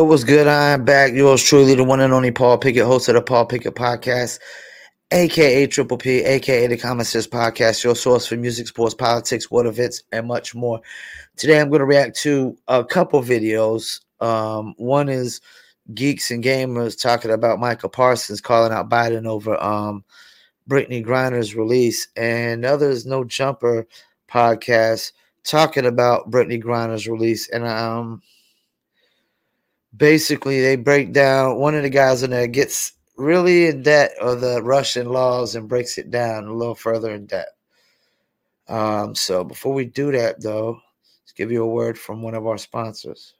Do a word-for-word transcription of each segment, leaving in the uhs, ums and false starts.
Yo, what's good? I'm back. Yours truly, the one and only Paul Pickett, host of the Paul Pickett Podcast, aka Triple P, aka the Common Sense Podcast, your source for music, sports, politics, world events, and much more. Today, I'm going to react to a couple videos. Um, one is Geeks and Gamers talking about Micah Parsons calling out Biden over um, Brittney Griner's release, and the other is No Jumper Podcast talking about Brittney Griner's release, and um. Basically, they break down, one of the guys in there gets really in depth of the Russian laws and breaks it down a little further in depth. Um, so before we do that, though, let's give you a word from one of our sponsors.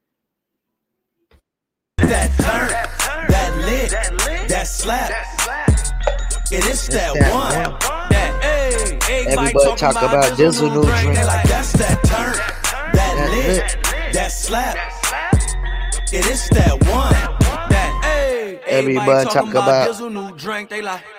That turn, that lit, that slap. It is that, that one. one. That, hey, hey, everybody talk about, about Dizzle new drink. Like, that's that turn, that, that lit, lit, that slap. It is that one. That hey, everybody talk about. Dizzle new drink. They like.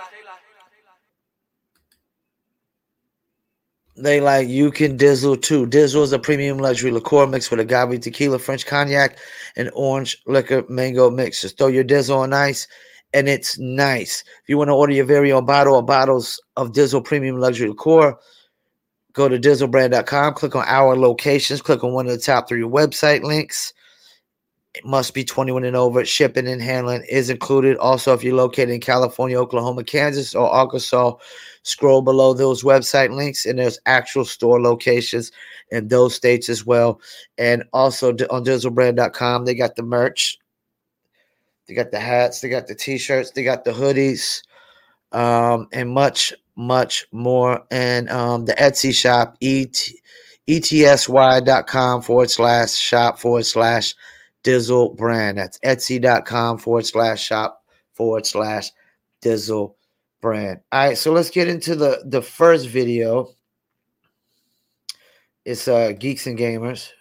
They like you can Dizzle too. Dizzle is a premium luxury liqueur mixed with agave tequila, French cognac, and orange liquor mango mix. Just throw your Dizzle on ice, and it's nice. If you want to order your very own bottle or bottles of Dizzle premium luxury liqueur, go to dizzle brand dot com. Click on our locations. Click on one of the top three website links. It must be twenty-one and over. Shipping and handling is included. Also, if you're located in California, Oklahoma, Kansas, or Arkansas, scroll below those website links, and there's actual store locations in those states as well. And also on dizzle brand dot com, they got the merch. They got the hats. They got the T-shirts. They got the hoodies, um, and much, much more. And um, the Etsy shop, etsy.com forward slash shop forward slash Dizzle brand. That's etsy.com forward slash shop forward slash Dizzle brand. All right, so let's get into the, the first video. It's uh, Geeks and Gamers.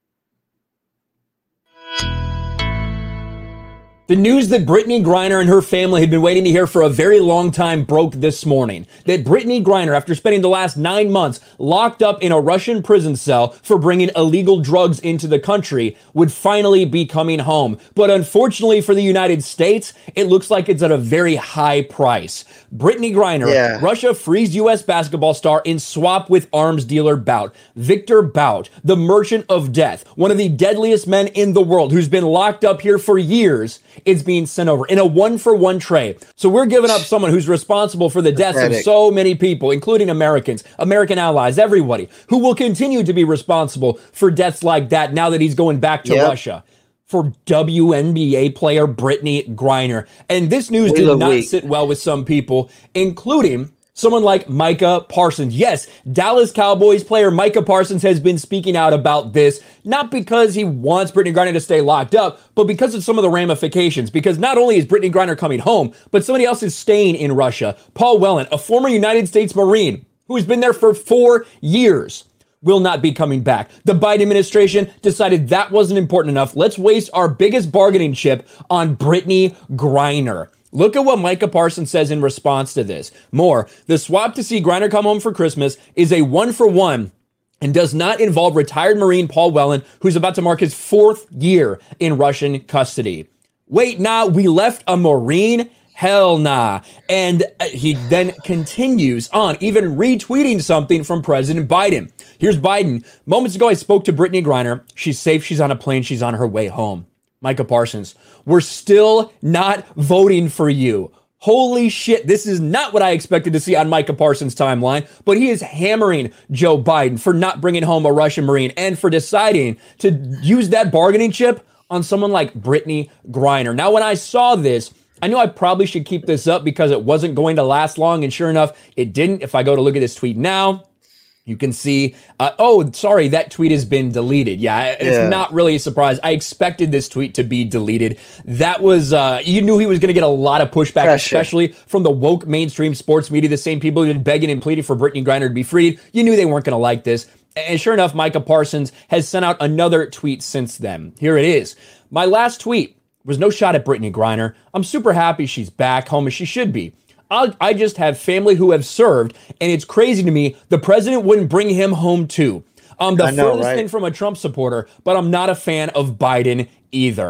The news that Brittney Griner and her family had been waiting to hear for a very long time broke this morning. That Brittney Griner, after spending the last nine months locked up in a Russian prison cell for bringing illegal drugs into the country, would finally be coming home. But unfortunately for the United States, it looks like it's at a very high price. Brittney Griner, yeah. Russia frees U S basketball star in swap with arms dealer bout. Victor Bout, the merchant of death, one of the deadliest men in the world, who's been locked up here for years, it's being sent over in a one-for-one trade. So we're giving up someone who's responsible for the deaths of so many people, including Americans, American allies, everybody, who will continue to be responsible for deaths like that now that he's going back to yep. Russia. For W N B A player Brittney Griner. And this news we did not weak. sit well with some people, including someone like Micah Parsons. Yes, Dallas Cowboys player Micah Parsons has been speaking out about this, not because he wants Brittney Griner to stay locked up, but because of some of the ramifications. Because not only is Brittney Griner coming home, but somebody else is staying in Russia. Paul Whelan, a former United States Marine who has been there for four years, will not be coming back. The Biden administration decided that wasn't important enough. Let's waste our biggest bargaining chip on Brittney Griner. Look at what Micah Parsons says in response to this. More, the swap to see Griner come home for Christmas is a one-for-one and does not involve retired Marine Paul Whelan, who's about to mark his fourth year in Russian custody. Wait, nah, we left a Marine? Hell nah. And he then continues on, even retweeting something from President Biden. Here's Biden. Moments ago, I spoke to Brittney Griner. She's safe. She's on a plane. She's on her way home. Micah Parsons, we're still not voting for you. Holy shit, this is not what I expected to see on Micah Parsons' timeline, but he is hammering Joe Biden for not bringing home a Russian Marine and for deciding to use that bargaining chip on someone like Brittney Griner. Now, when I saw this, I knew I probably should keep this up because it wasn't going to last long, and sure enough, it didn't. If I go to look at this tweet now, you can see, uh, oh, sorry, that tweet has been deleted. Yeah, it's yeah. not really a surprise. I expected this tweet to be deleted. That was, uh, you knew he was going to get a lot of pushback, Pressure. especially from the woke mainstream sports media, the same people who've been begging and pleading for Brittney Griner to be freed. You knew they weren't going to like this. And sure enough, Micah Parsons has sent out another tweet since then. Here it is. My last tweet was no shot at Brittney Griner. I'm super happy she's back home as she should be. I'll, I just have family who have served, and it's crazy to me the president wouldn't bring him home too. I'm the know, furthest right? thing from a Trump supporter, but I'm not a fan of Biden either.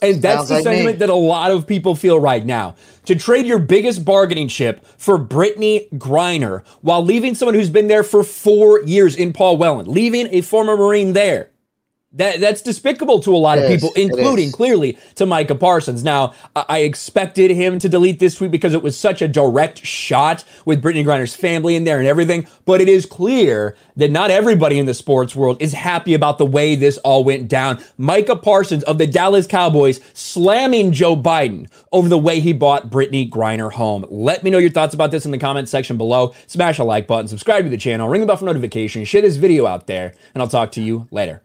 And that's Sounds the like sentiment me. that a lot of people feel right now. To trade your biggest bargaining chip for Brittany Griner while leaving someone who's been there for four years in Paul Whelan, leaving a former Marine there. That That's despicable to a lot It of is. people, It including is. clearly to Micah Parsons. Now, I-, I expected him to delete this tweet because it was such a direct shot with Brittany Griner's family in there and everything. But it is clear that not everybody in the sports world is happy about the way this all went down. Micah Parsons of the Dallas Cowboys slamming Joe Biden over the way he bought Brittany Griner home. Let me know your thoughts about this in the comment section below. Smash a like button, subscribe to the channel, ring the bell for notifications, share this video out there, and I'll talk to you later.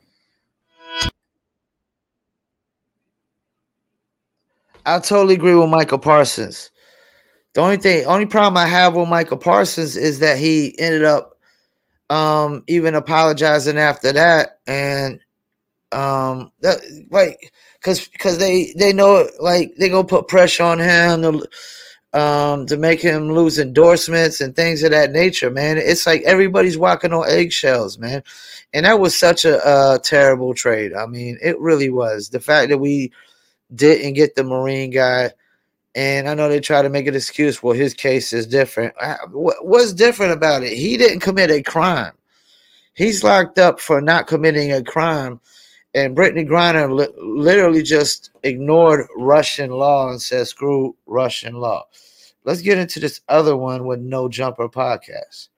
I totally agree with Michael Parsons. The only thing, only problem I have with Michael Parsons is that he ended up um, even apologizing after that, and um, that, like, because because they they know like they gonna put pressure on him to um to make him lose endorsements and things of that nature, man. It's like everybody's walking on eggshells, man, and that was such a, a terrible trade. I mean, it really was. The fact that we didn't get the Marine guy, and I know they try to make an excuse. Well, his case is different. What's different about it? He didn't commit a crime. He's locked up for not committing a crime, and Brittany Griner li- literally just ignored Russian law and said, screw Russian law. Let's get into this other one with No Jumper Podcast.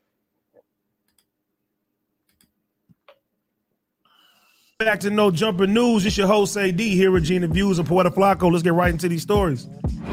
Back to No Jumper News. It's your host, A D, here with Gina Views and Poeta Flacco. Let's get right into these stories.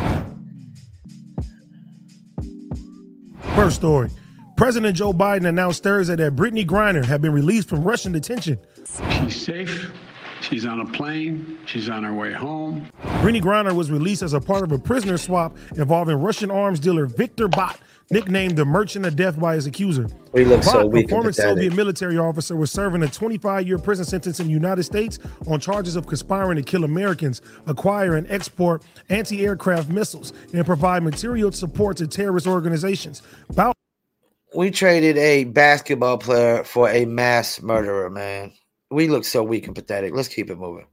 First story. President Joe Biden announced Thursday that Brittany Griner had been released from Russian detention. She's safe. She's on a plane. She's on her way home. Brittany Griner was released as a part of a prisoner swap involving Russian arms dealer Viktor Bot, nicknamed the Merchant of Death by his accuser. We look so Bot, weak a former and pathetic. Soviet military officer, was serving a twenty-five year prison sentence in the United States on charges of conspiring to kill Americans, acquire and export anti-aircraft missiles, and provide material support to terrorist organizations. Bot We traded a basketball player for a mass murderer, man. We look so weak and pathetic. Let's keep it moving.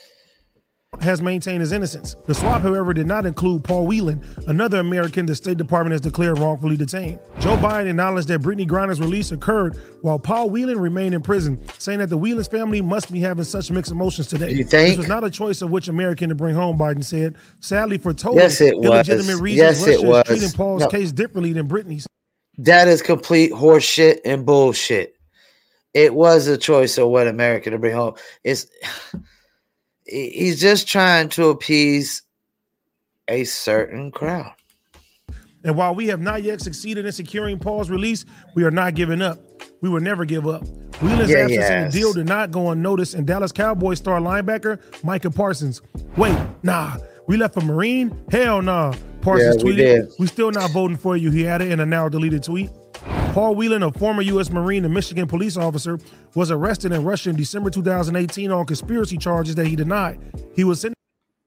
has maintained his innocence. The swap, however, did not include Paul Whelan, another American the State Department has declared wrongfully detained. Joe Biden acknowledged that Brittany Griner's release occurred while Paul Whelan remained in prison, saying that the Whelan's family must be having such mixed emotions today. You think? This was not a choice of which American to bring home, Biden said. Sadly, for total Yes, it was. illegitimate reasons, Yes, it Russia was. is treating Paul's No. case differently than Brittany's. That is complete horseshit and bullshit. It was a choice of what America to bring home. It's he's just trying to appease a certain crowd. And while we have not yet succeeded in securing Paul's release, we are not giving up. We will never give up. Whelan's Yeah, absence in yes. the deal did not go unnoticed, and Dallas Cowboys star linebacker Micah Parsons. Wait, nah, we left a Marine? Hell nah. Parsons Yeah, we tweeted, did. we still not voting for you, he added in a now deleted tweet. Paul Whelan, a former U S Marine and Michigan police officer, was arrested in Russia in December two thousand eighteen on conspiracy charges that he denied. He was sentenced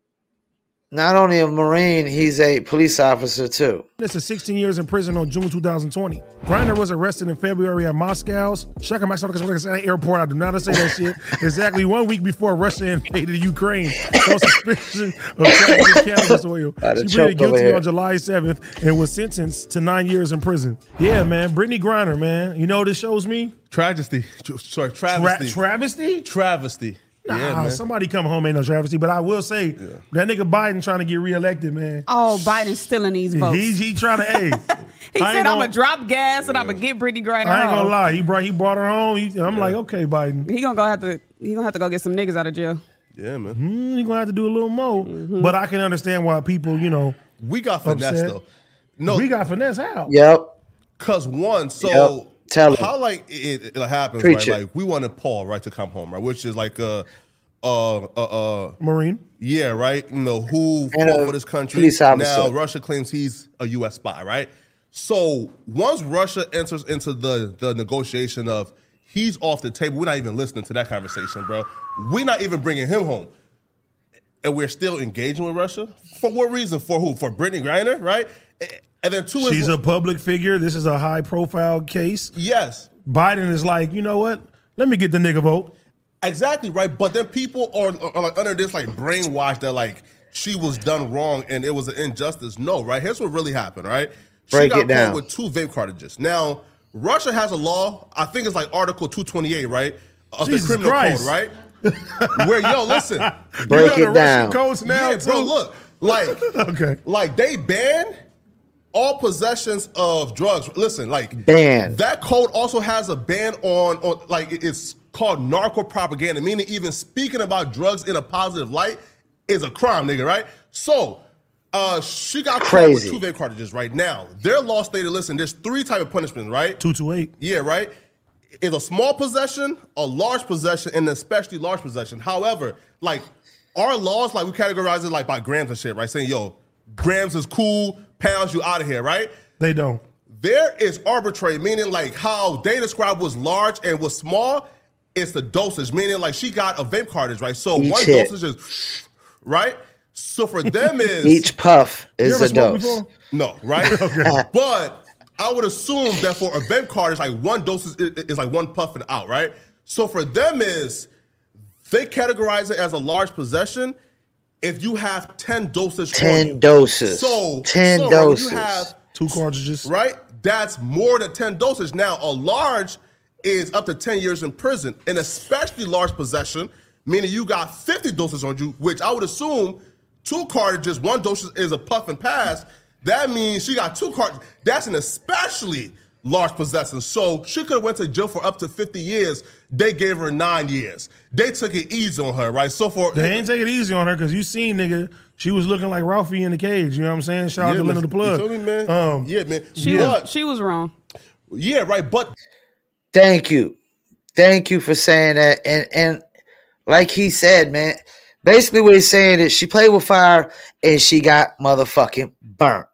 Not only a Marine, he's a police officer too. to sixteen years in prison on June two thousand twenty. Griner was arrested in February at Moscow's Shakamak airport. I do not say that shit. Exactly one week before Russia invaded Ukraine on suspicion of trafficking cannabis oil. I'd have She pleaded choked over guilty here. on July seventh and was sentenced to nine years in prison. Yeah, man. Brittany Griner, man. You know what this shows me? Tragedy. Sorry, Tra- travesty. travesty? travesty. Nah, yeah, man. somebody come home ain't no travesty. But I will say, that nigga Biden trying to get reelected, man. Oh, Biden's stealing these votes. He, he trying to, hey. He I ain't said, I'm gonna- going to drop gas and I'm going to get Brittany Griner I ain't gonna home. lie. He brought he brought her home. He, I'm like, okay, Biden. He gonna go have to. He gonna have to go get some niggas out of jail. Yeah, man. Mm, you gonna have to do a little more. Mm-hmm. But I can understand why people, you know, We got finesse Upset. though. No, we got finesse how? Yep. cause one, so Yep. Tell him. how like it, it happens, Preach right? it. Like we wanted Paul, right, to come home, right? Which is like uh uh uh uh Marine. yeah, right? You know, who And fought a for this country. police officer. Now Russia claims he's a U S spy, right? So once Russia enters into the the negotiation of he's off the table, we're not even listening to that conversation, bro. We're not even bringing him home. And we're still engaging with Russia? For what reason? For who? For Brittany Griner, right? And then two She's is a public figure. This is a high profile case. yes. Biden is like, you know what? Let me get the nigga vote. Exactly, right? But then people are, are like under this like brainwash that like she was done wrong and it was an injustice. No, right? Here's what really happened, right? She Break got it down. caught with two vape cartridges. Now, Russia has a law, I think it's like Article two twenty-eight, right? Of Jesus the criminal Christ. code, right? Where, yo, listen. Break You it got the down. Russian codes now, Yeah, bro, too? look. Like, Okay. like they ban all possessions of drugs. Listen, like Ban. that code also has a ban on, on like it's called narco propaganda, meaning even speaking about drugs in a positive light is a crime, nigga, right? So uh she got Crazy. caught with two vape cartridges right now. Their law stated, listen, there's three type of punishments, right? two twenty-eight. Yeah, right? It's a small possession, a large possession, and especially large possession. However, like our laws, like we categorize it like by grams and shit, right? Saying, yo, grams is cool, pounds, you out of here, right? They don't. There is arbitrary, meaning like how they described was large and was small, it's the dosage, meaning like she got a vape cartridge, right? So Each one hit. dosage is, right? So for them is Each puff You is ever a smoked dose. before? no, right? But I would assume that for a vape card, it's like one dose is, is like one puff and out, right? So for them is they categorize it as a large possession if you have ten doses. on Ten you. doses. So Ten so doses. When you have Two cartridges. right, that's more than ten doses. Now a large is up to ten years in prison, and especially large possession, meaning you got fifty doses on you, which I would assume two cartridges, one dose is a puff and pass. That means she got two cartridges. That's an especially large possession. So she could have went to jail for up to fifty years. They gave her nine years. They took it easy on her, right? So for They ain't take it easy on her because you seen, nigga, she was looking like Ralphie in the cage. You know what I'm saying? Shout out yeah, to Linda man, the Plug. You feel me, man? Um, yeah, man. She But- was she was wrong. yeah, right. But Thank you. Thank you for saying that. And and like he said, man, basically what he's saying is she played with fire and she got motherfucking burnt.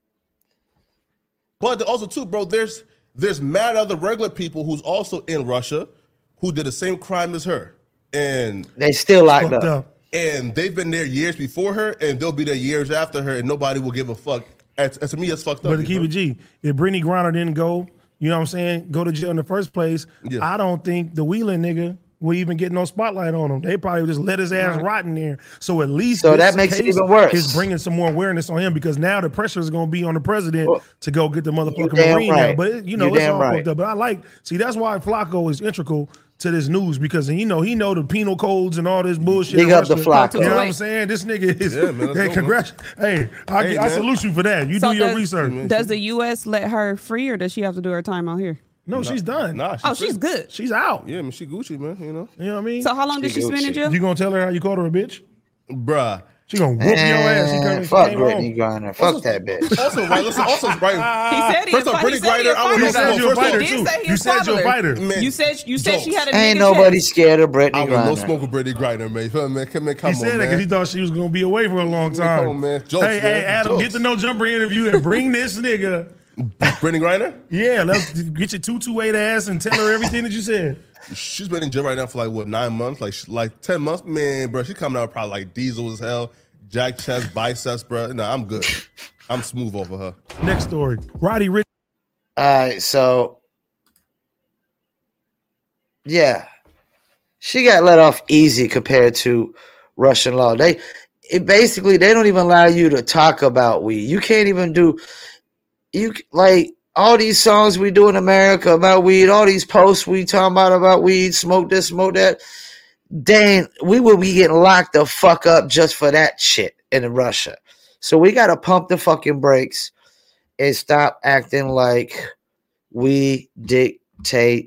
But also too, bro, there's there's mad other regular people who's also in Russia who did the same crime as her. And They still locked fucked up. up. and they've been there years before her, and they'll be there years after her, and nobody will give a fuck. And, and to me, it's fucked up. But to keep bro. it G, if Brittany Griner didn't go, you know what I'm saying, go to jail in the first place, Yeah. I don't think the Wheeling nigga would even get no spotlight on him. They probably just let his ass rot in there. So at least So this that makes it case even worse. is bringing some more awareness on him because now the pressure is going to be on the president Well, to go get the motherfucking damn Marine right. now. But it- you know, You it's damn all right. fucked up. But I like, see, that's why Flacco is integral to this news because you know he know the penal codes and all this bullshit. Big in up the Russia. Flacco. You know what I'm saying? This nigga is. Yeah, man, let's hey, go, congrats. Hey, I, Hey, I man. salute you for that. You So do your does- research. Does the U S let her free or does she have to do her time out here? No, she's done. Nah, Oh, she's good. She's out. Yeah, man, she Gucci, man. You know, You know what I mean? So how long did She she spend in Gucci. jail? You gonna tell her how you called her a bitch? bruh. She gonna whoop your ass. She Man, coming. She fuck came Brittany home. Griner. Fuck that bitch. Also, right. Listen, also, right. He said he First a off, fighter. Brittany He said he Griner, a I would You know fighter. said you're a First off, fighter He did too. say he You a said you're a fighter. fighter. Man, You said you said jokes. she had a Ain't nigga nobody chest. scared of Brittany I will no Griner. smoke with Brittany Griner, man. You feel me, man? Come, man, come He on, said that man. because he thought she was gonna be away for a long time. Come on, man. Jokes, hey, man. hey, Adam, Jokes. get the no jumper interview and bring this nigga. Brittany Griner? Yeah, let's get your two two eight ass and tell her everything that you said. She's been in jail right now for like what nine months, like like ten months. Man, bro, she coming out probably like diesel as hell, jack chest, biceps, bro. No, I'm good. I'm smooth over her. Next story. Roddy Rich. All right, so yeah, she got let off easy compared to Russian law. They it basically they don't even allow you to talk about weed. You can't even do you like all these songs we do in America about weed, all these posts we talking about about weed, smoke this, smoke that. Dang, we will be getting locked the fuck up just for that shit in Russia. So we gotta pump the fucking brakes and stop acting like we dictate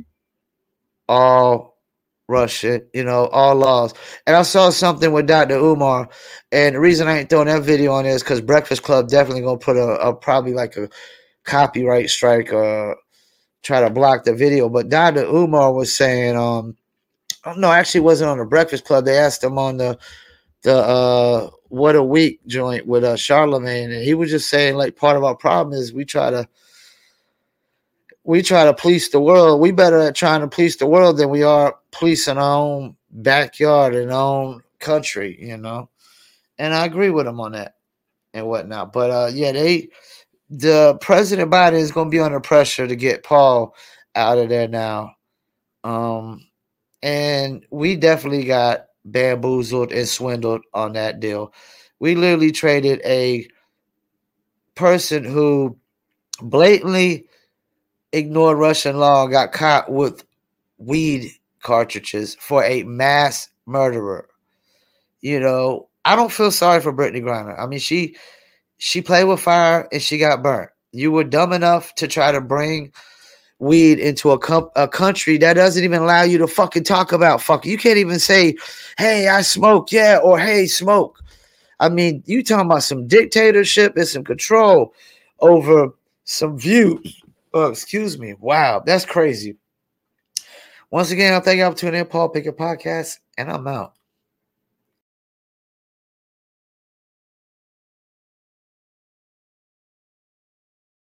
all Russian, you know, all laws. And I saw something with Doctor Umar, and the reason I ain't throwing that video on is because Breakfast Club definitely gonna put a, a probably like a copyright strike or try to block the video. But Doctor Umar was saying, um, no, actually, it wasn't on the Breakfast Club. They asked him on the the uh, What a Week joint with uh, Charlemagne, and he was just saying like part of our problem is we try to. We try to police the world. We better at trying to police the world than we are policing our own backyard and our own country, you know. And I agree with him on that and whatnot. But uh, yeah, they, the President Biden is going to be under pressure to get Paul out of there now. Um, And we definitely got bamboozled and swindled on that deal. We literally traded a person who blatantly ignored Russian law and got caught with weed cartridges for a mass murderer. You know, I don't feel sorry for Brittany Griner. I mean, she she played with fire and she got burnt. You were dumb enough to try to bring weed into a, com- a country that doesn't even allow you to fucking talk about fucking. You can't even say, hey, I smoke, yeah, or hey, smoke. I mean, you talking about some dictatorship and some control over some views. Oh, excuse me. Wow, that's crazy. Once again, I thank y'all for tuning in, Paul Pickett Podcast, and I'm out.